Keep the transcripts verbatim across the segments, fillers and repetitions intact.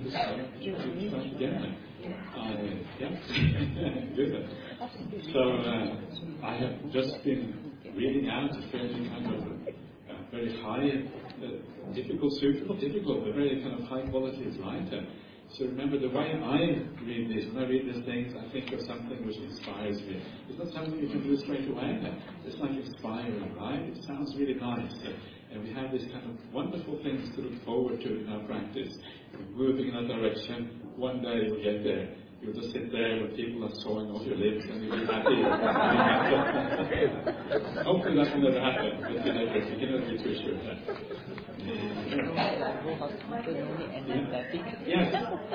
to start, to start again. Uh, yeah, good. So uh, I have just been reading out a fairly kind of uh, very high, uh, difficult, suitable, difficult, but very kind of high quality writer. So remember, the way I read this, when I read these things, I think of something which inspires me. It's not something you can do straight away. It's like inspiring, right? It sounds really nice. And we have these kind of wonderful things to look forward to in our practice. We're moving in that direction. One day we'll get there. You'll just sit there with people are sawing off your lips and you'll be happy. Hopefully that will never happen, but you never, you can never be too sure of that. Yes.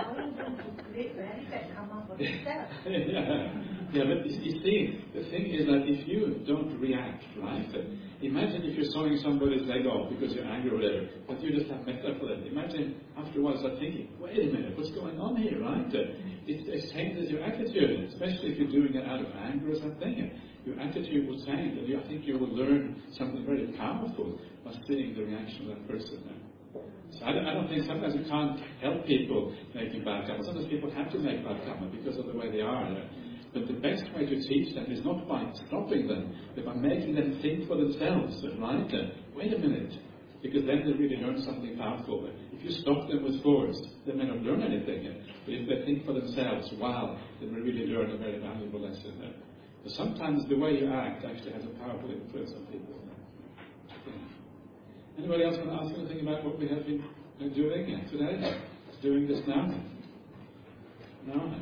yeah. yeah, but you, you see, the thing is that if you don't react, right? Imagine if you're sawing somebody's leg off because you're angry or whatever, but you just have metta for them. Imagine afterwards start thinking, wait a minute, what's going on here, right? It, it changes your attitude, especially if you're doing it out of anger or something. Your attitude will change, and you, I think you will learn something very powerful by seeing the reaction of that person. So I don't, I don't think sometimes you can't help people making bad karma. Sometimes people have to make bad karma because of the way they are. But the best way to teach them is not by stopping them, but by making them think for themselves, right? Wait a minute, because then they really learn something powerful. If you stop them with force, they may not learn anything. But if they think for themselves, wow, they may really learn a very valuable lesson. But sometimes the way you act actually has a powerful influence on people. Anybody else want to ask anything about what we have been doing today? Doing this now? No?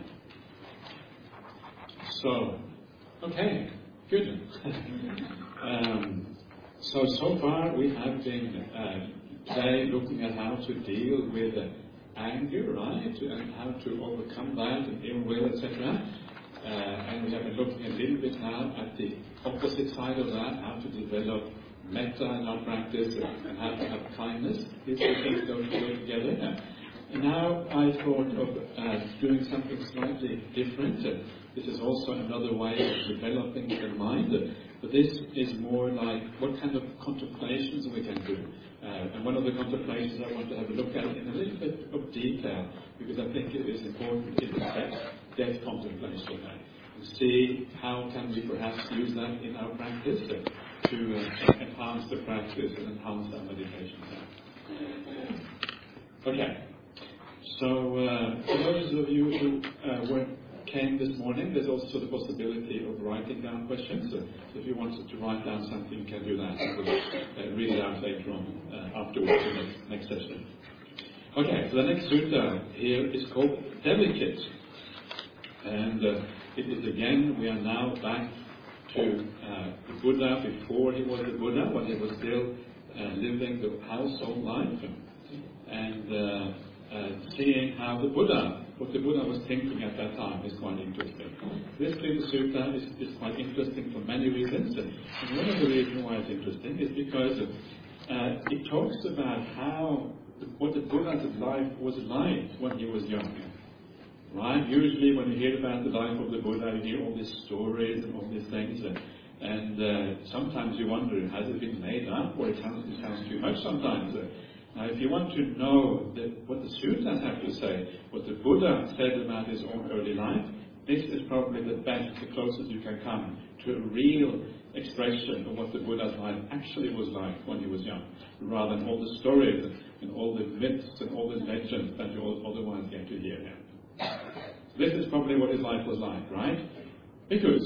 So, okay, good. um, so, so far we have been uh, today looking at how to deal with uh, anger, right? And how to overcome that and ill will, et cetera. Uh, and we have been looking a little bit now at the opposite side of that, how to develop metta in our practice and how to have kindness. These two things go, go together. And now I thought of uh, doing something slightly different. Uh, this is also another way of developing the mind. Uh, but this is more like what kind of contemplations we can do. Uh, and one of the contemplations I want to have a look at in a little bit of detail, because I think it is important in effect, death contemplation. Uh, and see how can we perhaps use that in our practice uh, to uh, enhance the practice and enhance our meditation. Okay. So, uh, for those of you who uh, were, came this morning, there's also the possibility of writing down questions. So, if you wanted to write down something, you can do that. We'll uh, read it out later on, uh, afterwards, in the next, next session. Okay, so the next sutta here is called Delicate. And uh, it is again, we are now back to uh, the Buddha before he was the Buddha, when he was still uh, living the household life. And uh, Uh, seeing how the Buddha, what the Buddha was thinking at that time is quite interesting. This little sutta is, is quite interesting for many reasons. And one of the reasons why it's interesting is because uh, it talks about how, what the Buddha's life was like when he was young. Right? Usually when you hear about the life of the Buddha, you hear all these stories and all these things. And, and uh, sometimes you wonder, has it been made up? Or it sounds, it sounds too much sometimes. Uh, Now, if you want to know that what the suttas have to say, what the Buddha said about his own early life, this is probably the best, the closest you can come to a real expression of what the Buddha's life actually was like when he was young, rather than all the stories and all the myths and all the legends that you otherwise get to hear. This is probably what his life was like, right? Because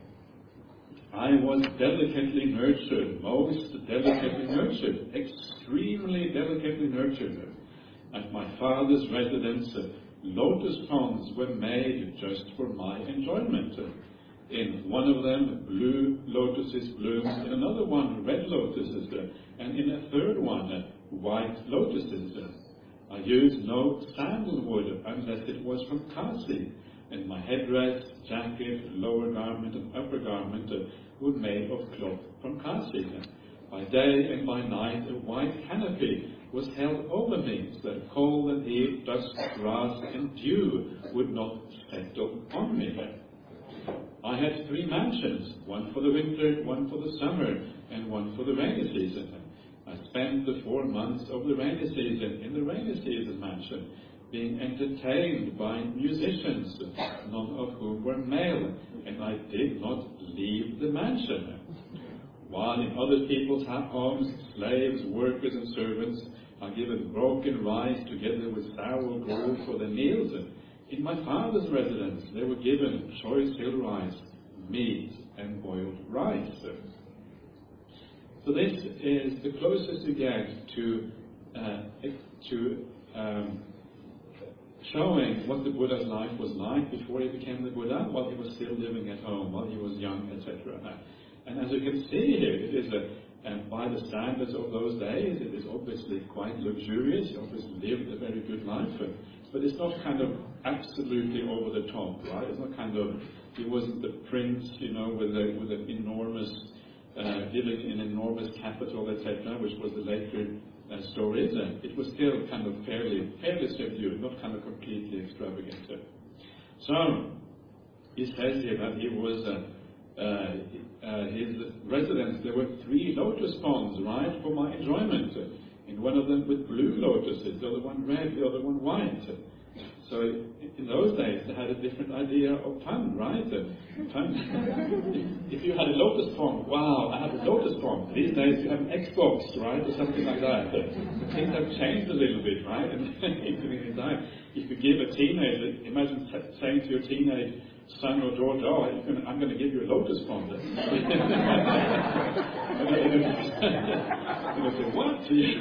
I was delicately nurtured, most delicately nurtured, extremely delicately nurtured. At my father's residence, lotus ponds were made just for my enjoyment. In one of them, blue lotuses bloomed, in another one, red lotuses, and in a third one, white lotuses. I used no sandalwood unless it was from Kasi, and my headdress, jacket, lower garment, and upper garment were made of cloth from Kasi. By day and by night, a white canopy was held over me, so that cold and heat, dust, grass, and dew would not settle on me. I had three mansions, one for the winter, one for the summer, and one for the rainy season. I spent the four months of the rainy season in the rainy season mansion, being entertained by musicians, none of whom were male, and I did not leave the mansion. While in other people's homes, slaves, workers, and servants are given broken rice together with sour gruel for their meals, in my father's residence they were given choice hill rice, meat, and boiled rice. So this is the closest you get to uh, to um, showing what the Buddha's life was like before he became the Buddha, while he was still living at home, while he was young, et cetera. And as you can see here, it is a, and by the standards of those days, it is obviously quite luxurious. He obviously lived a very good life, but it's not kind of absolutely over the top, right? It's not kind of, he wasn't the prince, you know, with a, with an enormous, uh, living in enormous capital, et cetera, which was the later uh, stories. And it was still kind of fairly, fairly subdued, not kind of completely extravagant. So he says here that he was. Uh, Uh, uh, his residence, there were three lotus ponds, right, for my enjoyment. And one of them with blue lotuses, the other one red, the other one white. So in those days, they had a different idea of fun, right? Fun. If you had a lotus pond, wow, I have a lotus pond. These days you have an Xbox, right, or something like that. Things have changed a little bit, right? And if you give a teenager, imagine saying to your teenage son or daughter, oh, gonna, I'm going to give you a lotus pond. And they say, what?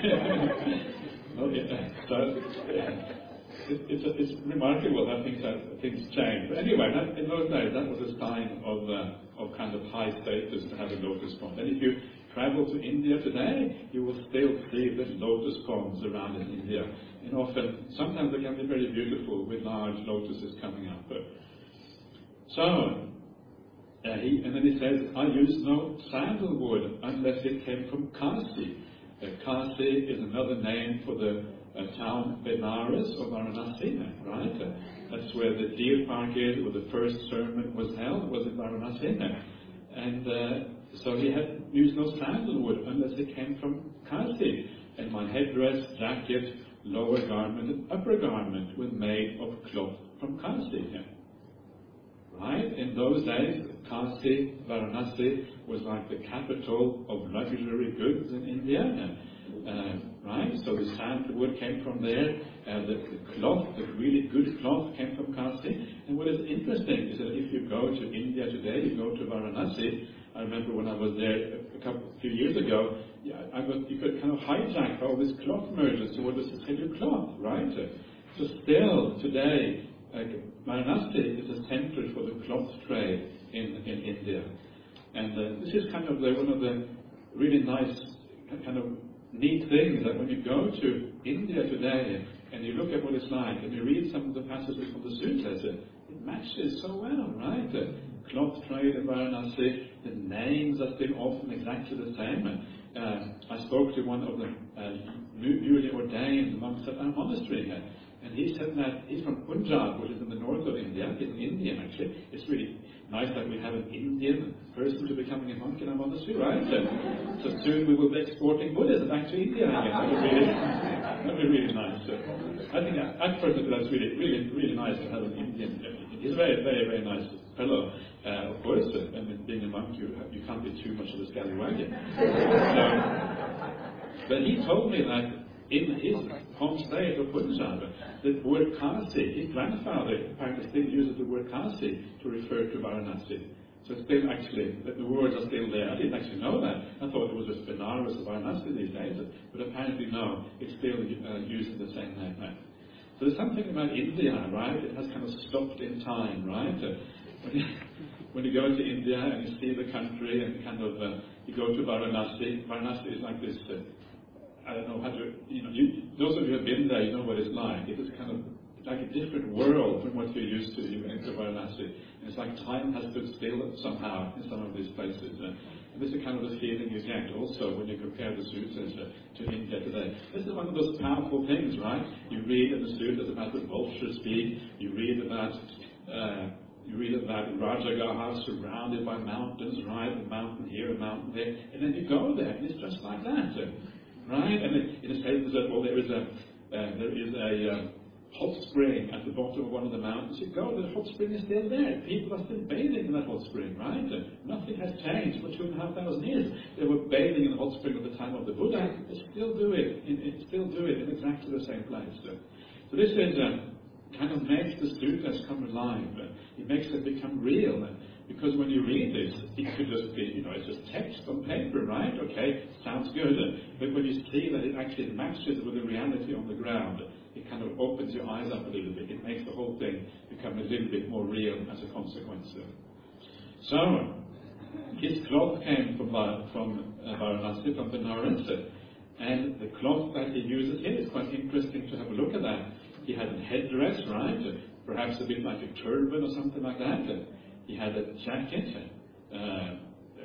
No, yeah. So, yeah. It, it's, a, it's remarkable how things, have, things change. But anyway, that, in those days, that was a sign of, uh, of kind of high status to have a lotus pond. And if you travel to India today, you will still see the lotus ponds around in India. And often, sometimes they can be very beautiful with large lotuses coming up. But, So, uh, he, and then he says, I use no sandalwood unless it came from Kasi. Uh, Kasi is another name for the uh, town Benares or Varanasi, right? Uh, that's where the deer park is, where the first sermon was held, was in Varanasi. And uh, so he had used no sandalwood unless it came from Kasi. And my headdress, jacket, lower garment, and upper garment were made of cloth from Kasi. Right? In those days, Kasi, Varanasi, was like the capital of luxury goods in India. Uh, right? So the sandalwood came from there. Uh, the, the cloth, the really good cloth, came from Kasi. And what is interesting is that if you go to India today, you go to Varanasi. I remember when I was there a couple, a few years ago, yeah, I was, you could kind of hijack all these cloth merchants who wanted to sell you cloth, right? So still today, Uh, Varanasi is a center for the cloth trade in, in India. And uh, this is kind of the, one of the really nice, kind of neat things that when you go to India today and you look at what it's like and you read some of the passages from the sutras, it matches so well, right? The cloth trade in Varanasi, the names are still often exactly the same. Uh, I spoke to one of the uh, newly ordained monks at our monastery here. And he said that he's from Punjab, which is in the north of India. He's an Indian, actually. It's really nice that we have an Indian person to becoming a monk in our monastery, right? And so soon we will be exporting Buddhism back to India again. That would be really, that would be really nice. So I think at first that's really, really, really nice to have an Indian. He's a very, very, very nice fellow. Uh, of course, uh, and being a monk, you, you can't be too much of a scallywag. So, but he told me that in his home state of Punjab, the word Kasi, his grandfather apparently still uses the word Kasi to refer to Varanasi. So it's still actually, the words are still there. I didn't actually know that. I thought it was just Benares or Varanasi these days, but apparently no, it's still uh, using the same name now. So there's something about India, right? It has kind of stopped in time, right? Uh, when, you, when you go to India and you see the country and kind of, uh, you go to Varanasi, Varanasi is like this, uh, I don't know how to, you know, you, those of you who have been there, you know what it's like. It is kind of like a different world from what you're used to. You enter Varanasi. And it's like time has stood still somehow in some of these places. Uh, and this is kind of the feeling you get also when you compare the sutras uh, to India today. This is one of those powerful things, right? You read in the sutras about the vulture speak. You read about, uh, you read about Rajagaha surrounded by mountains, right? A mountain here, a mountain there. And then you go there and it's just like that. Uh, Right, and it, it says that well, there is a uh, there is a uh, hot spring at the bottom of one of the mountains. You go, the hot spring is still there. People are still bathing in that hot spring, right? Nothing has changed for two and a half thousand years. They were bathing in the hot spring at the time of the Buddha. They still do it. In, in, still do it in exactly the same place. So this is uh, kind of makes the sutras come alive. It makes them become real. Because when you read this, it could just be, you know, it's just text on paper, right? Okay, sounds good. But when you see that it actually matches with the reality on the ground, it kind of opens your eyes up a little bit. It makes the whole thing become a little bit more real as a consequence. So, his cloth came from, from uh, Varanasi, from Benares, and the cloth that he uses here is quite interesting to have a look at that. He had a headdress, right? Perhaps a bit like a turban or something like that. He had a jacket, uh, uh,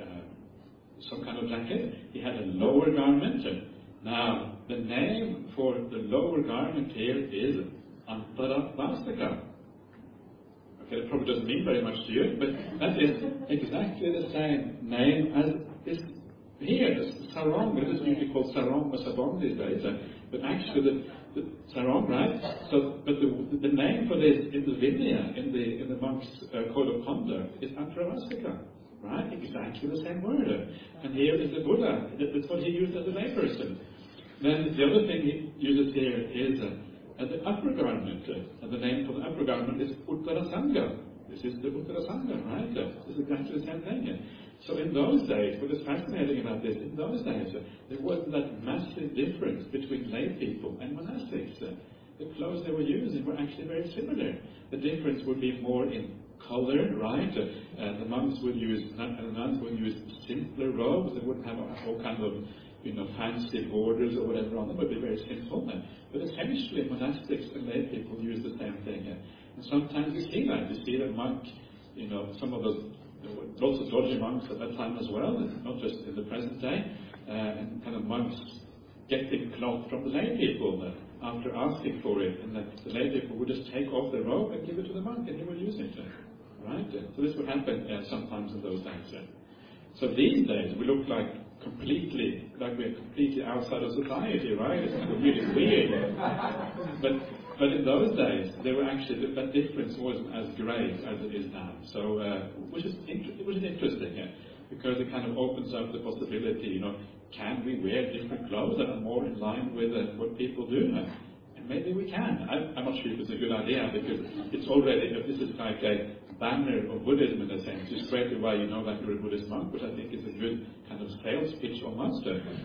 some kind of jacket. He had a lower garment. Now, the name for the lower garment here is Antaravastika. Okay, that probably doesn't mean very much to you, but that is exactly the same name as this here. This sarong. It is usually called sarong or sabong these days, uh, but actually the, the sarong, right? So, but the, the name for this in the Vinaya, in the in the monks' uh, code of conduct, is Antaravastika. Right? Exactly the same word. And here is the Buddha. That's what he used as a layperson. Then the other thing he uses here is uh, the upper garment. Uh, and the name for the upper garment is Uttarasanga. This is the Uttarasanga, right? Uh, it's exactly the same thing. So in those days, what is fascinating about this, in those days, uh, there wasn't that massive difference between lay people and monastics. Uh, the clothes they were using were actually very similar. The difference would be more in color, right? Uh, the monks would use, uh, the nuns would use simpler robes. They wouldn't have all kind of, you know, fancy borders or whatever on them. It would be very simple. Uh, but essentially, monastics and lay people use the same thing. Uh, and sometimes you see that. You see that monk, you know, some of the, there were lots of dodgy monks at that time as well, not just in the present day, uh, and kind of monks getting cloth from the lay people uh, after asking for it, and that the lay people would just take off the robe and give it to the monk, and he would use it. Uh, Right? So this would happen uh, sometimes in those days. Yeah. So these days we look like completely, like we're completely outside of society, right? It's kind of really weird. but but in those days, they were actually, that difference wasn't as great as it is now. So uh, which is inter- which is interesting, yeah? Because it kind of opens up the possibility. You know, can we wear different clothes that are more in line with uh, what people do? And maybe we can. I, I'm not sure if it's a good idea because it's already, this is like a banner of Buddhism in a sense. You straight away you know that you're a Buddhist monk, which I think is a good kind of sales pitch almost.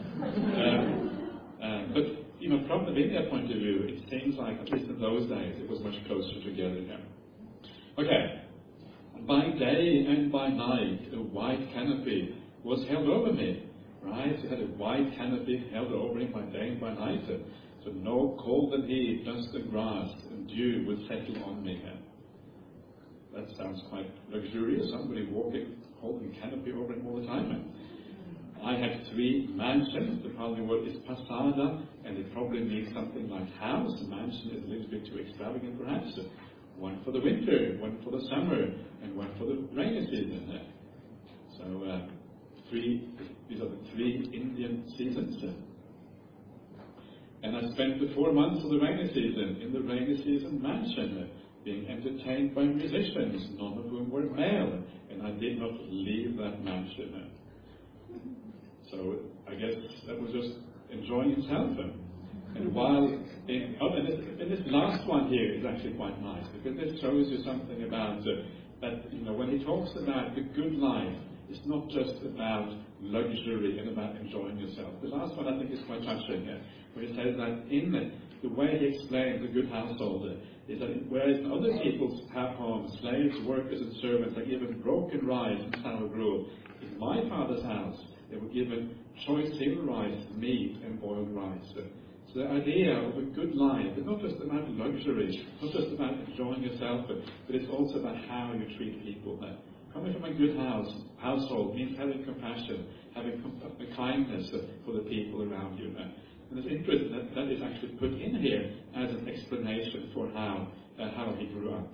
um, uh, but, you know, from the Vinaya point of view, it seems like, at least in those days, it was much closer together. Yeah. Okay. By day and by night, a white canopy was held over me. Right? So he had a white canopy held over him by day and by night. So no cold and heat, dust and grass, and dew would settle on me. That sounds quite luxurious. Somebody walking, holding a canopy over him all the time. I had three mansions. The Pali word is pasada, and it probably means something like house. A mansion is a little bit too extravagant, perhaps. One for the winter, one for the summer, and one for the rainy season. So, uh, three. These are the three Indian seasons. And I spent the four months of the rainy season in the rainy season mansion, being entertained by musicians, none of whom were male, and I did not leave that mansion. So I guess that was just enjoying himself. And while, in, oh, and, this, and this last one here is actually quite nice, because this shows you something about uh, that, you know, when he talks about the good life, it's not just about luxury and about enjoying yourself. The last one I think is quite touching here, where he says that in the, the way he explains a good household is that whereas in other people's homes, slaves, workers and servants are given broken rice and sour gruel, in my father's house they were given choice hill rice, meat and boiled rice. So the idea of a good life is not just about luxury, not just about enjoying yourself, but, but it's also about how you treat people. Coming from a good house, household means having compassion, having comp- kindness for the people around you. And it's interesting that that is actually put in here as an explanation for how uh, how he grew up.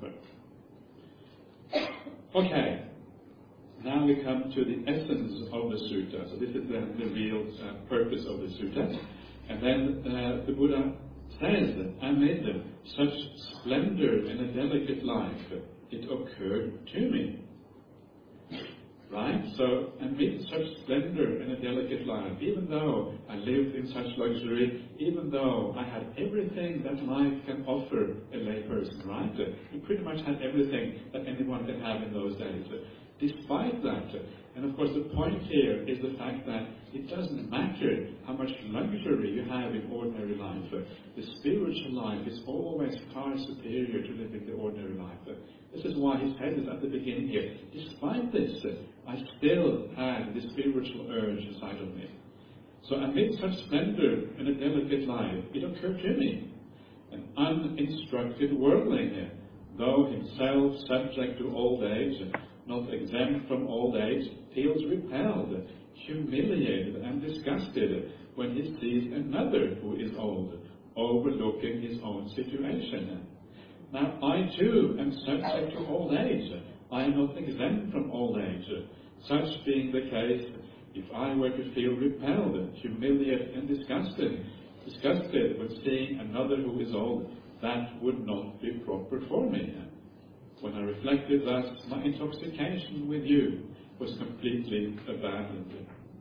Okay, now we come to the essence of the sutta. So this is the, the real uh, purpose of the sutta. And then uh, the Buddha says, amid such splendor and a delicate life, it occurred to me. Right? So, amid such splendor and a delicate life, even though I lived in such luxury, even though I had everything that life can offer a layperson, right? He pretty much had everything that anyone can have in those days. Despite that, and of course the point here is the fact that it doesn't matter how much luxury you have in ordinary life. The spiritual life is always far superior to living the ordinary life. This is why he said it at the beginning here. Despite this, I still had the spiritual urge inside of me. So amid such splendor and a delicate life, it occurred to me, an uninstructed worldling, though himself subject to old age, not exempt from old age, feels repelled, humiliated and disgusted when he sees another who is old, overlooking his own situation. Now I too am subject to old age. I am not exempt from old age. Such being the case, if I were to feel repelled, humiliated and disgusted, disgusted when seeing another who is old, that would not be proper for me. When I reflected thus, my intoxication with you was completely abandoned.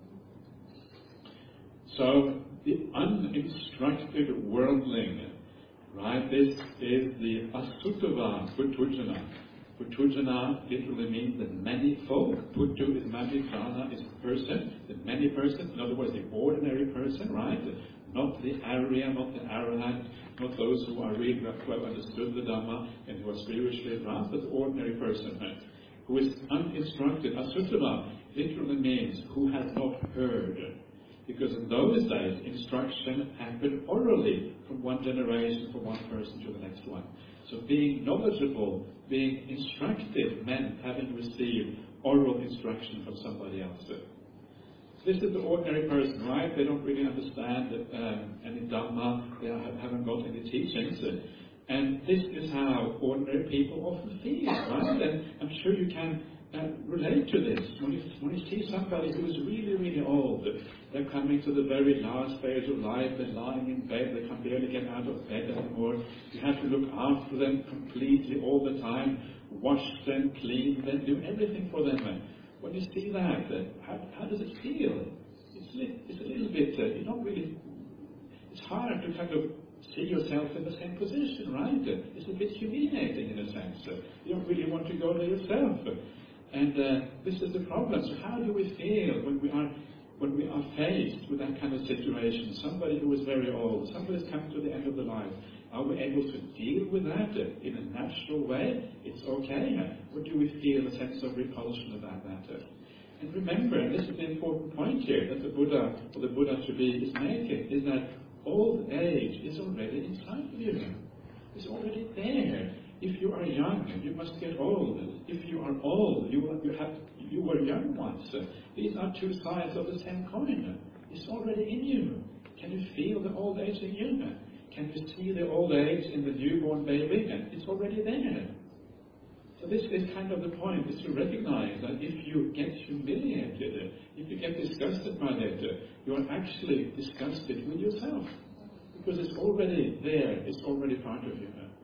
So, the uninstructed worldling, right, this is the asutava putujana. Putujana literally means the manifold. Putu is many, jana is person, the many person, in other words, the ordinary person, right? Not the Arya, not the Arahant, not those who are really who have understood the Dhamma and who are spiritually advanced, but the ordinary person, right? Who is uninstructed. Asutava literally means who has not heard. Because in those days, instruction happened orally from one generation, from one person to the next one. So being knowledgeable, being instructed meant having received oral instruction from somebody else. This is the ordinary person, right? They don't really understand um, any Dhamma, they haven't got any teachings. And this is how ordinary people often feel, right? And I'm sure you can uh, relate to this. When you, when you see somebody who is really, really old, they're coming to the very last stage of life, they're lying in bed, they can barely get out of bed anymore. You have to look after them completely all the time, wash them, clean them, do everything for them. When you see that, uh, how, how does it feel? It's, li- it's a little bit, uh, you don't really, it's hard to kind of see yourself in the same position, right? Uh, it's a bit humiliating in a sense. Uh, you don't really want to go there yourself. And uh, this is the problem. So how do we feel when we are when we are faced with that kind of situation? Somebody who is very old, somebody's coming to the end of the life. Are we able to deal with that in a natural way? It's okay. Or do we feel a sense of repulsion about that? And remember, and this is the important point here that the Buddha, or the Buddha to be, is making, is that old age is already inside of you. It's already there. If you are young, you must get old. If you are old, you, you, have, you were young once. These are two sides of the same coin. It's already in you. Can you feel the old age in you? Can you see the old age in the newborn baby? And it's already there. So this is kind of the point, is to recognize that if you get humiliated, if you get disgusted by that, you are actually disgusted with yourself. Because it's already there, it's already part of you.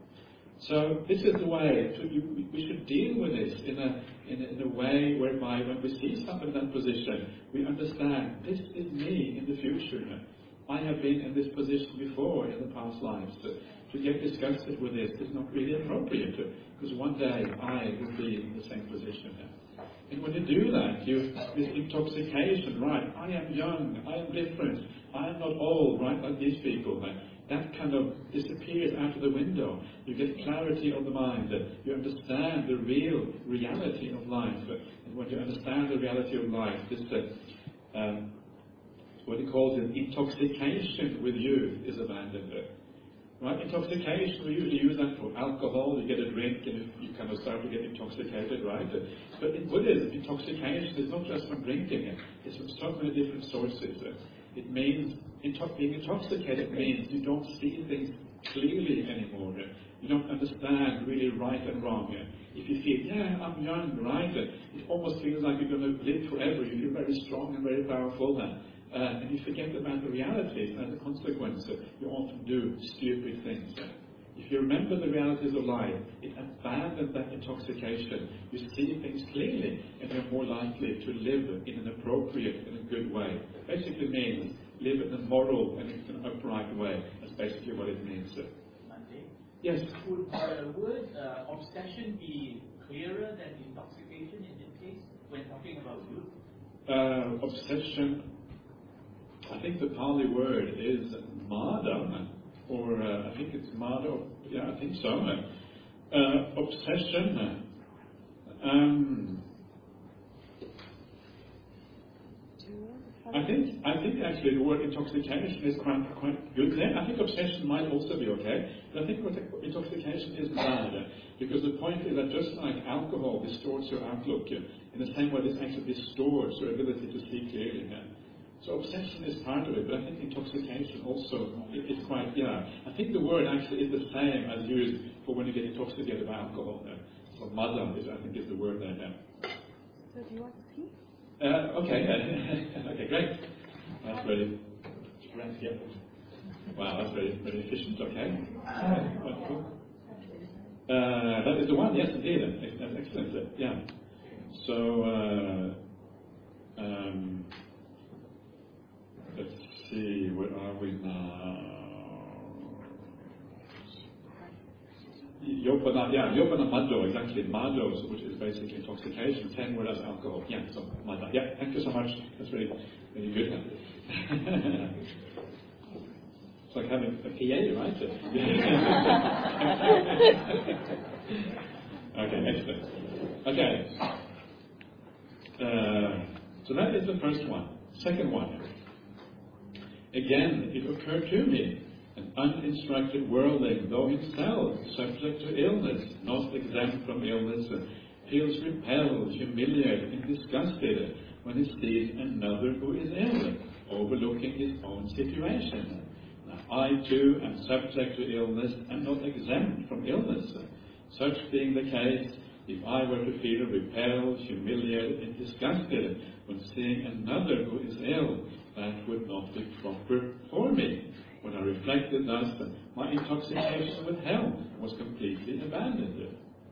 So this is the way, to, you, we should deal with this in a, in a, in a way whereby when we see someone in that position, we understand, this is me in the future. I have been in this position before in the past lives. To, to get disgusted with this is not really appropriate, because one day I will be in the same position. And when you do that, you this intoxication, right? I am young, I am different, I am not old, right, like these people. That kind of disappears out of the window. You get clarity of the mind. You understand the real reality of life. And when you understand the reality of life, this uh, um, what he calls it, intoxication with youth is abandoned. Right? Intoxication, we usually use that for alcohol. You get a drink and you, you kind of start to get intoxicated, right? But in Buddhism, intoxication is not just from drinking. It's from so many different sources. It means, being intoxicated means you don't see things clearly anymore. You don't understand really right and wrong. If you feel, yeah, I'm young, right? It almost feels like you're going to live forever. You feel very strong and very powerful. uh, and you forget about the realities, and as a consequence, uh, you often do stupid things. Uh, if you remember the realities of life, it abandons that intoxication. You see things clearly, and you're more likely to live in an appropriate and a good way. Basically means live in a moral and in an upright way. That's basically what it means. Uh, Monday? Yes? Would the word uh, obsession be clearer than intoxication in this case, when talking about youth? Uh, obsession, I think the Pali word is mada, or uh, I think it's mada, yeah, I think so. Uh, obsession, um, I think I think actually the word intoxication is quite quite good there. I think obsession might also be okay, but I think what intoxication is bad, because the point is that just like alcohol distorts your outlook, in the same way this actually distorts your ability to see clearly. So obsession is part of it, but I think intoxication also is quite, yeah. I think the word actually is the same as used for when you get intoxicated by alcohol. So madam is, I think, is the word there. So do you want to see? Uh, okay, okay, great. That's very, great, yeah. Wow, that's very, very efficient, okay. Wonderful. Uh, that is the one, yes, indeed. That's excellent, yeah. So, uh, um, let's see, where are we now? Yopana, yeah, Yopana Mado, exactly, Mado, which is basically intoxication, same word as alcohol. Yeah, so Mado. Yeah, thank you so much. That's very, very good. It's like having a P A, right? Okay, excellent. Okay. Uh, so that is the first one. Second one. Again, it occurred to me, an uninstructed worldling, though himself subject to illness, not exempt from illness, feels repelled, humiliated, and disgusted when he sees another who is ill, overlooking his own situation. Now, I too am subject to illness and not exempt from illness. Such being the case, if I were to feel repelled, humiliated, and disgusted when seeing another who is ill, that would not be proper for me. When I reflected thus, my intoxication with health was completely abandoned.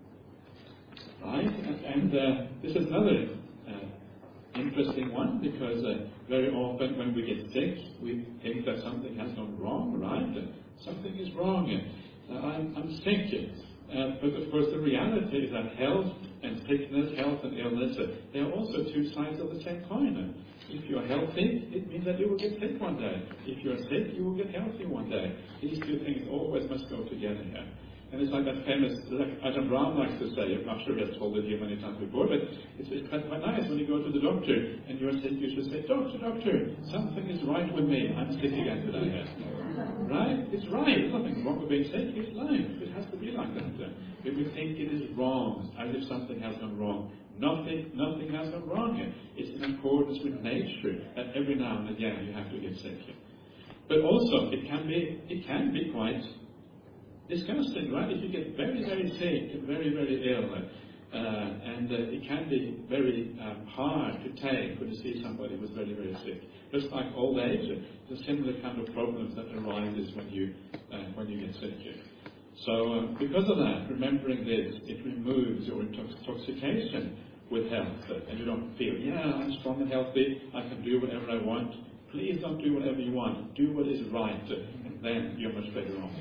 Right? And, and uh, this is another uh, interesting one, because uh, very often when we get sick, we think that something has gone wrong, right? Something is wrong. Uh, I'm, I'm sick. Uh, but of course the reality is that health and sickness, health and illness, uh, they are also two sides of the same coin. If you're healthy, it means that you will get sick one day. If you're sick, you will get healthy one day. These two things always must go together here. And it's like that famous, like Adam Brown likes to say, I'm not sure he has told it here many times before, but it's, it's quite, quite nice when you go to the doctor and you're sick, you should say, Doctor, doctor, something is right with me. I'm sick again today. Right? It's right. There's nothing wrong with being sick. It's life. It has to be like that. If we think it is wrong, as if something has gone wrong, nothing, nothing has gone wrong. It's in accordance with nature that every now and again you have to get sick. But also, it can be, it can be quite disgusting, right? If you get very, very sick and very, very ill, uh, and uh, it can be very um, hard to take when you see somebody who's very, very sick. Just like old age, it's a similar kind of problems that arises when you uh, when you get sick. So uh, because of that, remembering this, it removes your intoxication with health, and you don't feel, yeah, I'm strong and healthy, I can do whatever I want. Please don't do whatever you want. Do what is right, and then you're much better off.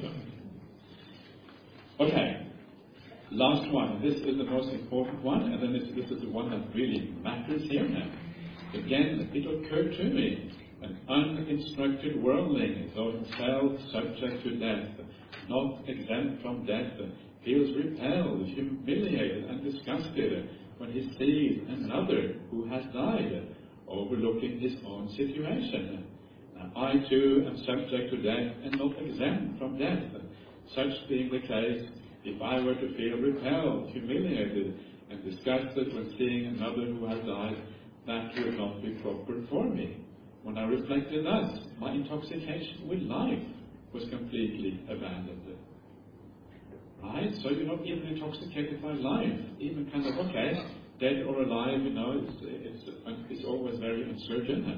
Okay, last one. This is the most important one, and then this, this is the one that really matters here now. Again, it occurred to me, an uninstructed worldling, though himself subject to death, not exempt from death, feels repelled, humiliated, and disgusted when he sees another who has died, overlooking his own situation. Now, I too am subject to death and not exempt from death. Such being the case, if I were to feel repelled, humiliated, and disgusted when seeing another who has died, that would not be proper for me. When I reflected thus, my intoxication with life was completely abandoned. Right? So you're not even intoxicated by life, even kind of, okay, dead or alive, you know, it's, it's, it's always very uncertain.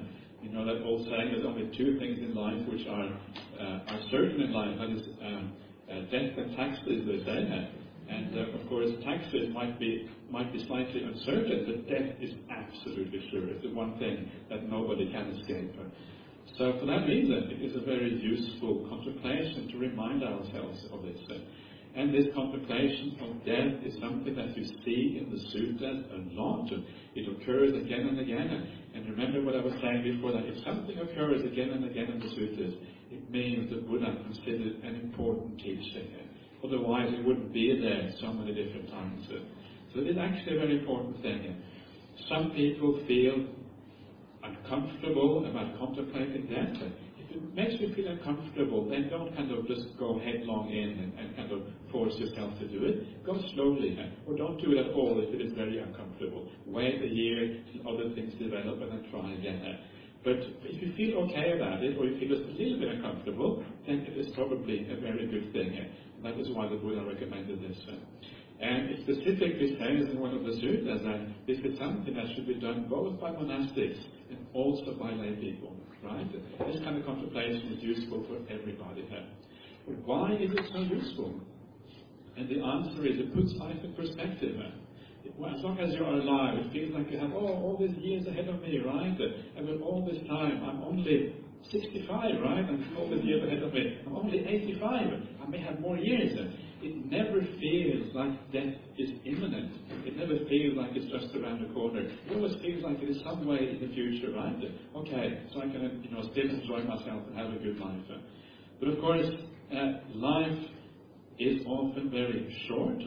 You know that old saying, there's only two things in life which are uh, are certain in life, that is um, uh, death and taxes, they say. And uh, of course, taxes might be might be slightly uncertain, but death is absolutely sure. It's the one thing that nobody can escape. So for that reason, it is a very useful contemplation to remind ourselves of this. And this contemplation of death is something that you see in the sutras a lot. It occurs again and again. And remember what I was saying before, that if something occurs again and again in the sutras, it means the Buddha considered an important teaching. Otherwise, it wouldn't be there so many different times. So it is actually a very important thing. Some people feel uncomfortable about contemplating death. If it makes you feel uncomfortable, then don't kind of just go headlong in and, and kind of force yourself to do it. Go slowly, or don't do it at all if it is very uncomfortable. Wait a year till other things develop and then try again. But if you feel okay about it, or you feel just a little bit uncomfortable, then it is probably a very good thing. That is why the Buddha recommended this. And it specifically says in one of the sutras that this is something that should be done both by monastics and also by lay people. Right? This kind of contemplation is useful for everybody here. But why is it so useful? And the answer is, it puts life in perspective. As long as you are alive, it feels like you have, oh, all these years ahead of me, right? And with all this time, I'm only sixty-five, right? And all these years ahead of me, I'm only eighty-five. I may have more years. It never feels like death is imminent. It never feels like it's just around the corner. It always feels like it is some way in the future, right? Okay, so I can, you know, still enjoy myself and have a good life. But of course, uh, life is often very short.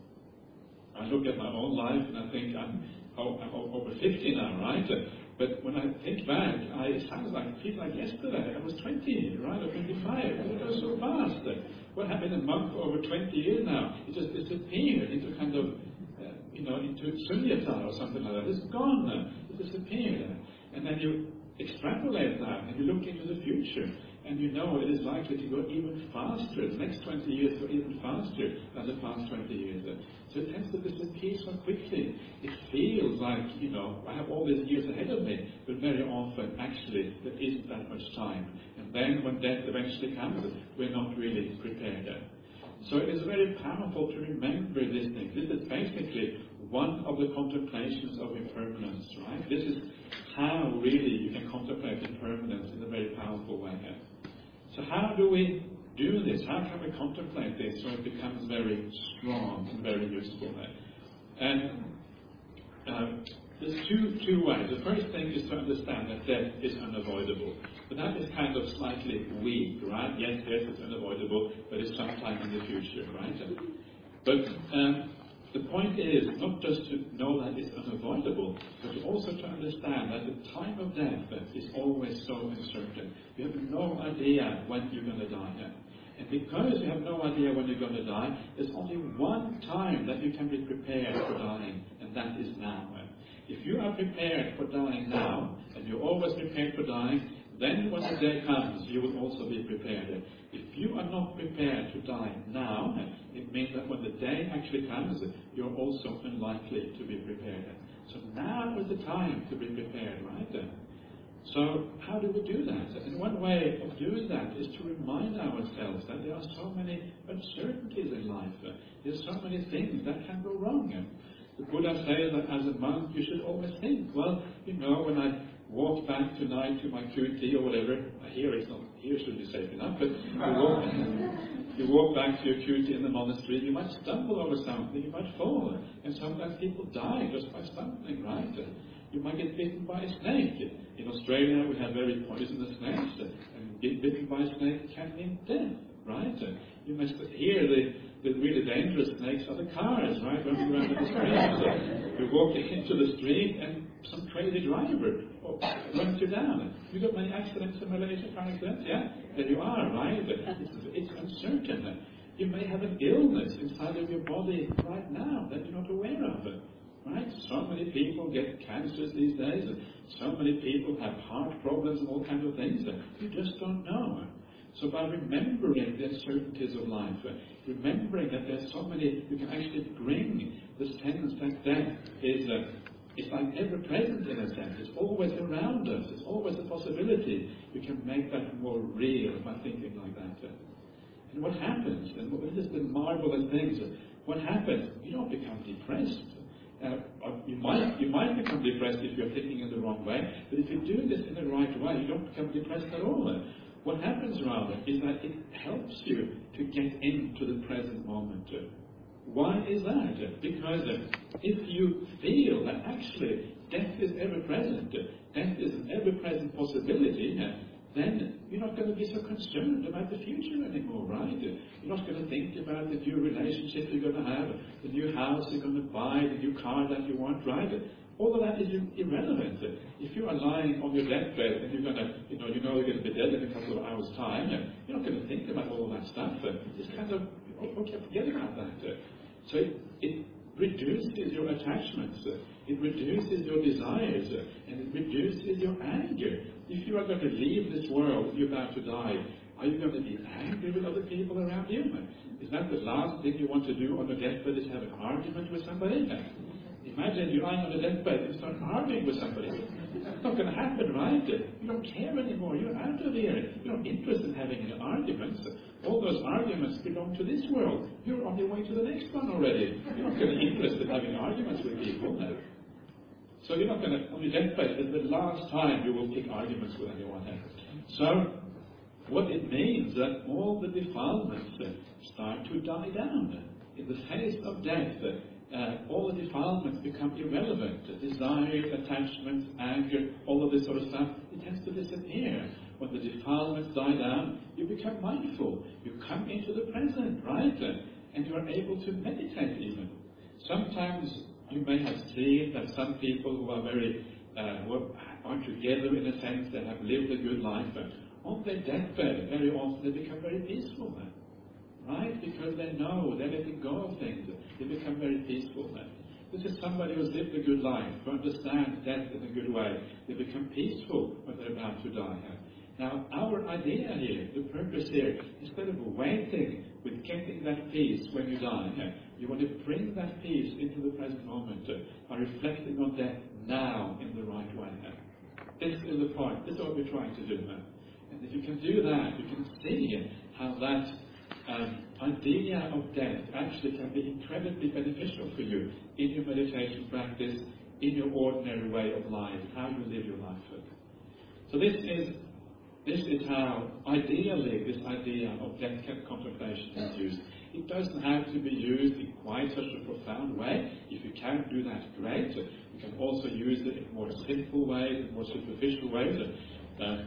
I look at my own life and I think I'm, oh, I'm over fifty now, right? But when I think back, I, it sounds like, it feels like yesterday. I was twenty, right, or twenty-five. It goes so fast. What happened in a month for over twenty years now? It just disappeared into kind of, uh, you know, into sunyata or something like that. It's gone now. It disappeared. And then you extrapolate that and you look into the future. And you know it is likely to go even faster. The next twenty years go even faster than the past twenty years. So it tends to disappear so quickly. It feels like, you know, I have all these years ahead of me, but very often, actually, there isn't that much time. And then when death eventually comes, we're not really prepared. So it is very powerful to remember these things. This is basically one of the contemplations of impermanence, right? This is how really you can contemplate impermanence in a very powerful way. So how do we do this? How can we contemplate this so it becomes very strong and very useful? And uh, there's two, two ways. The first thing is to understand that death is unavoidable. But that is kind of slightly weak, right? Yes, death is unavoidable, but it's sometime in the future, right? But um, the point is not just to know that it's unavoidable, but also to understand that the time of death is always so uncertain. You have no idea when you're going to die. And because you have no idea when you're going to die, there's only one time that you can be prepared for dying, and that is now. If you are prepared for dying now, and you're always prepared for dying, then when the day comes, you will also be prepared. If you are not prepared to die now, it means that when the day actually comes, you're also unlikely to be prepared. So now is the time to be prepared, right? So how do we do that? And one way of doing that is to remind ourselves that there are so many uncertainties in life. There's so many things that can go wrong. The Buddha says that as a monk you should always think, well, you know, when I walk back tonight to my kuti or whatever, here it's not, here should be safe enough, but you walk, you walk back to your kuti in the monastery, you might stumble over something, you might fall. And sometimes people die just by stumbling, right? You might get bitten by a snake. In Australia we have very poisonous snakes, and getting bitten by a snake can mean death, right? You must hear the The really dangerous snakes are the cars, right, running around in the street. So you're walking into the street and some crazy driver runs you down. You got many accidents in Malaysia, car accidents? Yeah, there you are, right? It's, it's uncertain. You may have an illness inside of your body right now that you're not aware of, right? So many people get cancers these days. So many people have heart problems and all kinds of things. You just don't know. So by remembering the uncertainties of life, remembering that there's so many, you can actually bring the sense that death is uh, it's like ever-present in a sense. It's always around us. It's always a possibility. You can make that more real by thinking like that. And what happens, and this is the marvelous things, what happens, you don't become depressed. Uh, you might you might become depressed if you're thinking in the wrong way, but if you do this in the right way, you don't become depressed at all. What happens rather is that it helps you to get into the present moment. Why is that? Because if you feel that actually death is ever present, death is an ever present possibility, then you're not going to be so concerned about the future anymore, right? You're not going to think about the new relationship you're going to have, the new house you're going to buy, the new car that you want, right? All of that is irrelevant. If you are lying on your deathbed and you're going to, you know, you know you're going to be dead in a couple of hours' time, you're not going to think about all of that stuff. Just kind of, okay, forget about that. So it, it reduces your attachments, it reduces your desires, and it reduces your anger. If you are going to leave this world, you're about to die, are you going to be angry with other people around you? Is that the last thing you want to do on the deathbed, is have an argument with somebody? Imagine you're lying on the deathbed and start arguing with somebody. It's not going to happen, right? You don't care anymore. You're out of here. You're not interested in having any arguments. All those arguments belong to this world. You're on your way to the next one already. You're not going to be interested in having arguments with people. No. So you're not going to, on your deathbed, it's the last time you will pick arguments with anyone. So what it means that all the defilements start to die down. In the face of death, Uh, all the defilements become irrelevant. Desire, attachments, anger, all of this sort of stuff, it tends to disappear. When the defilements die down, you become mindful. You come into the present, right? And you are able to meditate even. Sometimes you may have seen that some people who are very, uh, who are together in a sense, they have lived a good life, but on their deathbed, very often they become very peaceful. Right? Because they know, they're letting go of things. They become very peaceful then. This is somebody who's lived a good life, who understands death in a good way. They become peaceful when they're about to die. Now, our idea here, the purpose here, instead of waiting with getting that peace when you die, you want to bring that peace into the present moment by reflecting on death now in the right way. This is the point. This is what we're trying to do. And if you can do that, you can see how that Um, idea of death actually can be incredibly beneficial for you in your meditation practice, in your ordinary way of life, how you live your life. So this is this is how, ideally, this idea of death contemplation is used. It doesn't have to be used in quite such a profound way. If you can do that, great. You can also use it in more simple ways, in more superficial ways. Uh,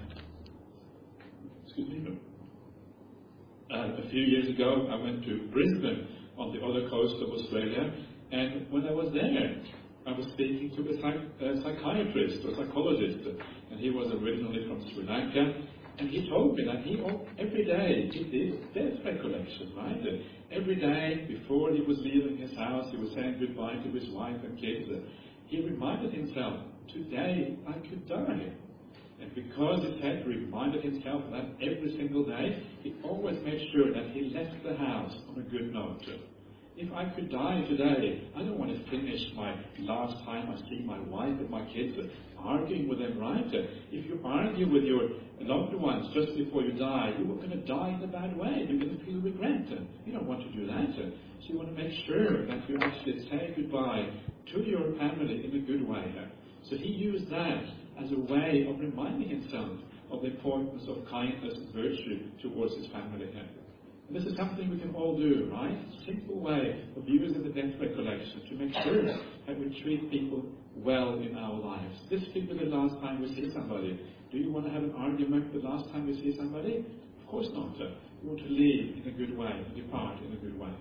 excuse me. Uh, a few years ago, I went to Brisbane on the other coast of Australia, and when I was there, I was speaking to a, psych a psychiatrist or psychologist, and he was originally from Sri Lanka, and he told me that he, every day, he did death recollection, right? Every day, before he was leaving his house, he was saying goodbye to his wife and kids. He reminded himself, today I could die. And because he had reminded himself that every single day, he always made sure that he left the house on a good note. If I could die today, I don't want to finish my last time I see my wife and my kids arguing with them, right? If you argue with your loved ones just before you die, you're going to die in a bad way. You're going to feel regret. You don't want to do that. So you want to make sure that you actually say goodbye to your family in a good way. So he used that as a way of reminding himself of the importance of kindness and virtue towards his family. And this is something we can all do, right? Simple way of using the death recollection to make sure that we treat people well in our lives. This could be the last time we see somebody. Do you want to have an argument the last time you see somebody? Of course not. You want to leave in a good way, depart in a good way.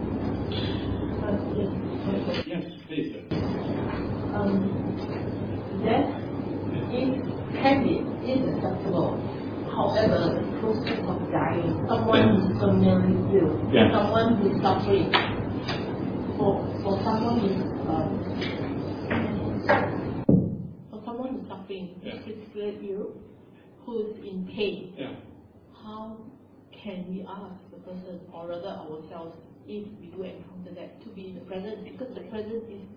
Uh, yes, please. Um, death is can be is acceptable. However, the process of dying, someone is terminally ill, yeah. someone is suffering. For for someone is um, for someone is suffering, yeah. critically ill, who is in pain. Yeah. How can we ask the person, or rather ourselves, if we do encounter that, to be in the present? Because the present is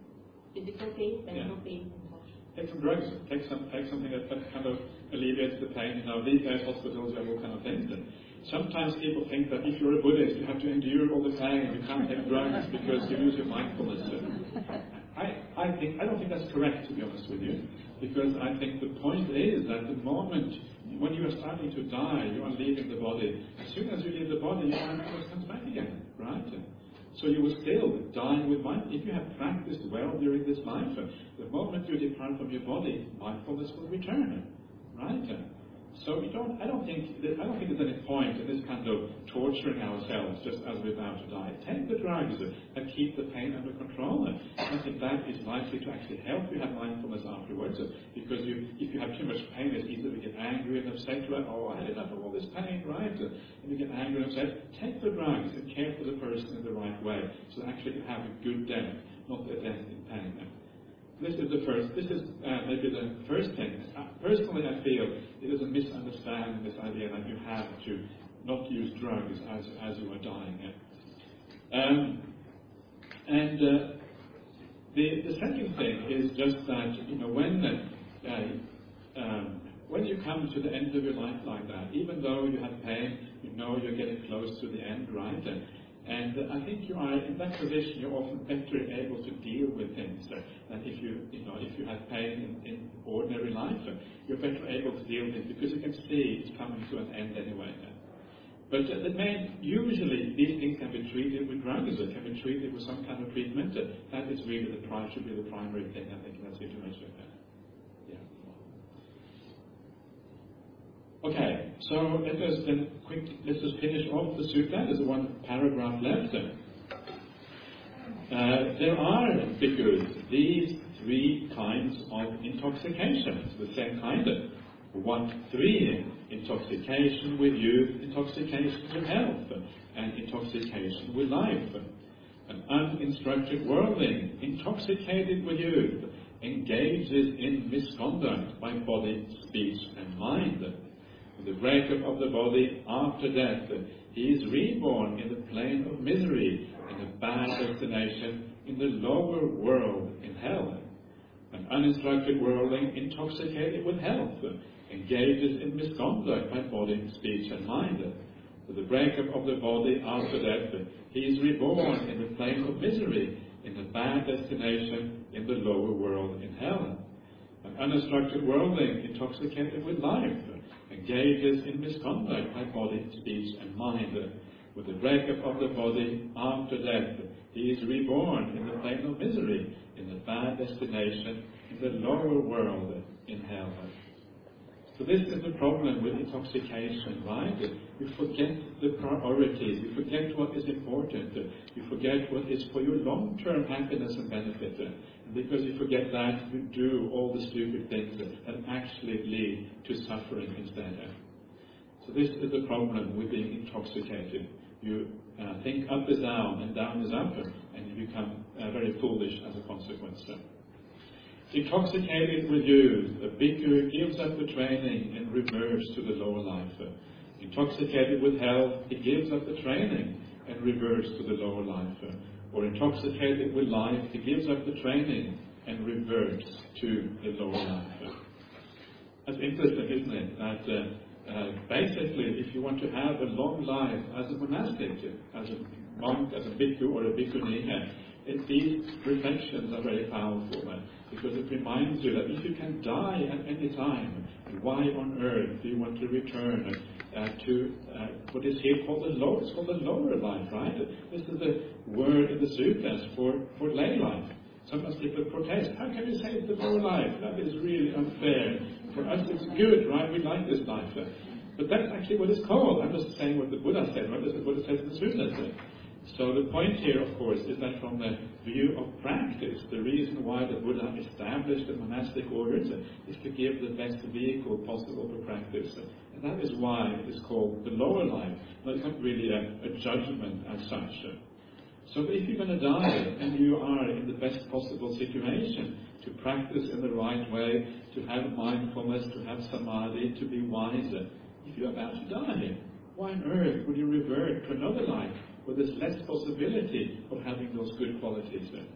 physical pain, mental Yeah. pain, emotional. Take some drugs. Take some. Take something that, that kind of alleviates the pain. You know, these days hospitals have all kind of things. And sometimes people think that if you're a Buddhist, you have to endure all the pain. You can't take drugs because you lose your mindfulness. I, I think I don't think that's correct, to be honest with you, because I think the point is that the moment when you are starting to die, you are leaving the body. As soon as you leave the body, your mindfulness comes back again, right? So you will still die with mind. If you have practiced well during this life, the moment you depart from your body, mindfulness will return, right? So we don't. I don't think. I don't think there's any point in this kind of torturing ourselves just as we're about to die. Take the drugs and keep the pain under control. I think that is likely to actually help you have mindfulness afterwards. Because you, if you have too much pain, it's easy to get angry and upset. Right? Oh, I had enough of all this pain, right? And you get angry and upset. Take the drugs and care for the person in the right way, so that actually you have a good death, not a death in pain. This is the first. This is uh, maybe the first thing. Uh, personally, I feel it is a misunderstanding, this idea that you have to not use drugs as as you are dying. Um, and uh, the the second thing is just that you know when uh, um, when you come to the end of your life like that, even though you have pain, you know you're getting close to the end, right? And, And uh, I think you are in that position. You're often better able to deal with things uh, than if you, you know, if you have pain in, in ordinary life. Uh, you're better able to deal with it because you can see it's coming to an end anyway. Uh, but uh, the main, usually these things can be treated with drugs. Or can be treated with some kind of treatment. Uh, that is really the pri- should be the primary thing I think in that situation. Uh, yeah. Okay, so let us then quick, let's just finish off the sutta. There's one paragraph left. Uh, there are, because these three kinds of intoxications, the same kind of one, three, intoxication with youth, intoxication with health, and intoxication with life. An uninstructed worldling, intoxicated with youth, engages in misconduct by body, speech, and mind. The breakup of the body after death, he is reborn in the plane of misery, in a bad destination, in the lower world, in hell. An uninstructed worldling, intoxicated with health, engages in misconduct by body, speech, and mind. With the breakup of the body after death, he is reborn in the plane of misery, in a bad destination, in the lower world, in hell. An uninstructed worldling, intoxicated with life, engages in misconduct by body, speech, and mind. With the breakup of the body after death, he is reborn in the plane of misery, in the bad destination, in the lower world, in hell. So this is the problem with intoxication, right? You forget the priorities, you forget what is important, you forget what is for your long-term happiness and benefit. And because you forget that, you do all the stupid things that actually lead to suffering instead. So this is the problem with being intoxicated. You uh, think up is down and down is up, and you become uh, very foolish as a consequence. Intoxicated with youth, a bhikkhu gives up the training and reverts to the lower life. Intoxicated with health, he gives up the training and reverts to the lower life. Or intoxicated with life, he gives up the training and reverts to the lower life. That's interesting, isn't it? That uh, uh, basically, if you want to have a long life as a monastic, as a monk, as a bhikkhu or a bhikkhuni, uh, these reflections are very powerful. Uh, Because it reminds you that if you can die at any time, why on earth do you want to return uh, to uh, what is here called the lower? It's called the lower life, right? This is the word in the suttas for, for lay life. Sometimes people protest. How can you say it's the lower life? That is really unfair. For us it's good, right? We like this life. But that's actually what it's called. I'm just saying what the Buddha said, right? This is what it says in the suttas. So the point here, of course, is that from the view of practice, the reason why the Buddha established the monastic orders is to give the best vehicle possible for practice. And that is why it is called the lower life. But it's not really a, a judgment as such. So if you're going to die and you are in the best possible situation to practice in the right way, to have mindfulness, to have samadhi, to be wiser, if you're about to die, why on earth would you revert to another life where there's less possibility of having those good qualities there?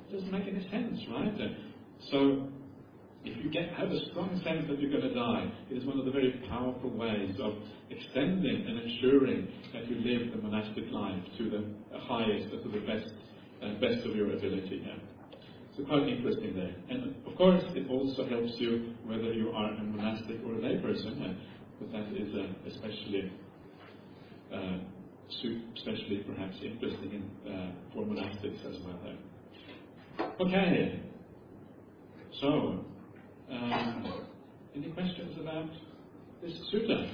It doesn't make any sense, right? So, if you get have a strong sense that you're going to die, it is one of the very powerful ways of extending and ensuring that you live the monastic life to the highest, to the best, uh, best of your ability. Yeah. So quite interesting there. And of course, it also helps you whether you are a monastic or a lay person, uh, but that is uh, especially, uh, especially perhaps interesting in, uh, for monastics as well. There. Okay. So. Um, any questions about this sutta?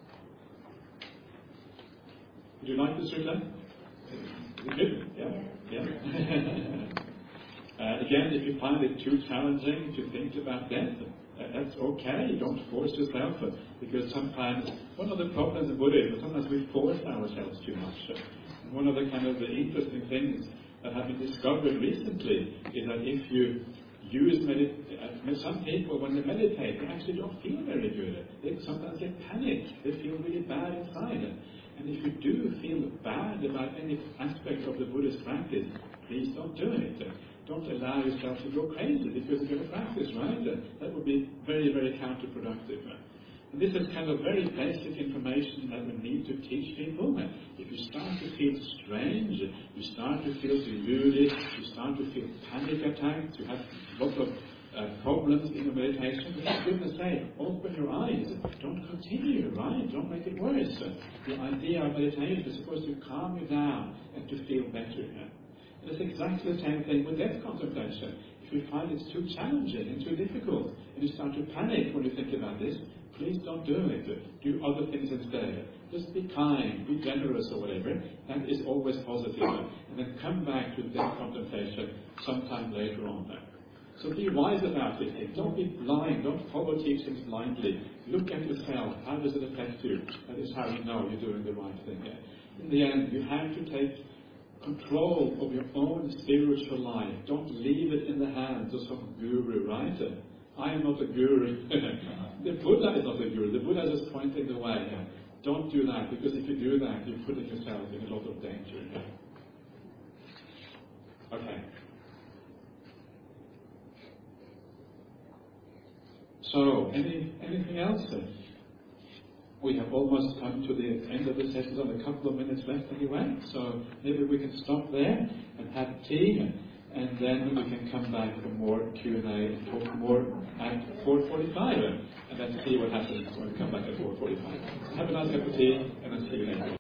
Would you like the sutta? Is it good? Yeah. Yeah. uh, again, if you find it too challenging to think about death, uh, that's okay. Don't force yourself, uh, because sometimes one of the problems in Buddhism, sometimes we force ourselves too much. Uh, and one of the kind of the interesting things that have been discovered recently is that if you use medit- uh, some people, when they meditate, they actually don't feel very good. They sometimes get panic. They feel really bad inside. And if you do feel bad about any aspect of the Buddhist practice, please don't do it. Don't allow yourself to go crazy because you're going to practice, right? That would be very, very counterproductive. And this is kind of very basic information that we need to teach people. If you start to feel strange, you start to feel deluded, you start to feel panic attacks, you have lots of uh, problems in your meditation, but for goodness sake, open your eyes. Don't continue, right? Don't make it worse. The idea of meditation is supposed to calm you down and to feel better. And it's exactly the same thing with death contemplation. If you find it's too challenging and too difficult, and you start to panic when you think about this, please don't do it. Do other things instead. Just be kind, be generous or whatever. That is always positive. And then come back to death contemplation sometime later on. So be wise about it. Don't be blind. Don't follow teachings blindly. Look at yourself. How does it affect you? That is how you know you're doing the right thing. In the end, you have to take control of your own spiritual life. Don't leave it in the hands of some guru, right? I am not a guru. The Buddha is not a guru. The Buddha is just pointing the way. Don't do that, because if you do that, you're putting yourself in a lot of danger. Okay. So, any anything else? We have almost come to the end of the session. There's a couple of minutes left anyway. So maybe we can stop there and have tea. And then we can come back for more Q and A and talk more at four forty-five. And then see what happens when we come back at four forty-five. Have a nice cup of tea, and I'll see you later.